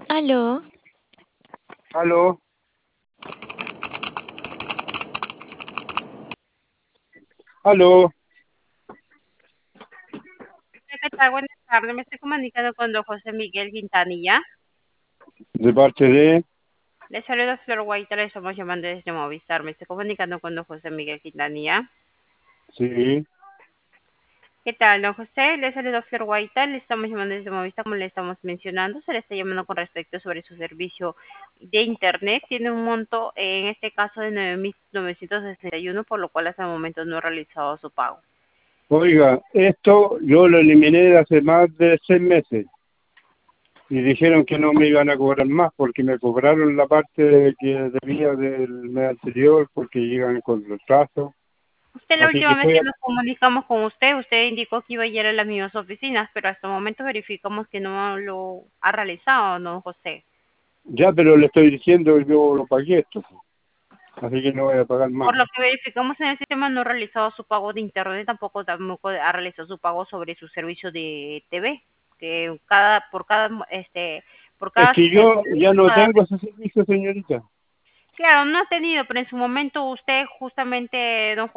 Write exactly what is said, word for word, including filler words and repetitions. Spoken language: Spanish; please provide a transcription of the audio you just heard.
Aló, Aló, aló, ¿Qué tal? Buenas tardes. Me estoy comunicando con don José Miguel Quintanilla. de parte de... Le saluda Flor Guaita, le estamos llamando desde Movistar. Me estoy comunicando con don José Miguel Quintanilla. Sí, ¿Qué tal, don José? Le saluda Flor Guaita, le estamos llamando desde Movistar, como le estamos mencionando. Se le está llamando con respecto sobre su servicio de Internet. Tiene un monto, eh, en este caso, de nueve mil novecientos sesenta y uno, por lo cual hasta el momento no ha realizado su pago. oiga, esto yo lo eliminé de hace más de seis meses y dijeron que no me iban a cobrar más porque me cobraron la parte que debía del mes anterior porque llegan con retraso. Usted, la Así que última vez estoy... que a- nos comunicamos con usted, usted indicó que iba a ir a las mismas oficinas, pero hasta el momento verificamos que no lo ha realizado, don José. Ya, pero le estoy diciendo que yo lo pagué esto, así que no voy a pagar más. Por lo que verificamos en el sistema, no ha realizado su pago de internet, tampoco, tampoco ha realizado su pago sobre su servicio de T V, que cada, por cada, este, por Es cada que yo ya servicio, no cada tengo ese servicio, señorita. claro, no ha tenido, pero en su momento usted justamente, don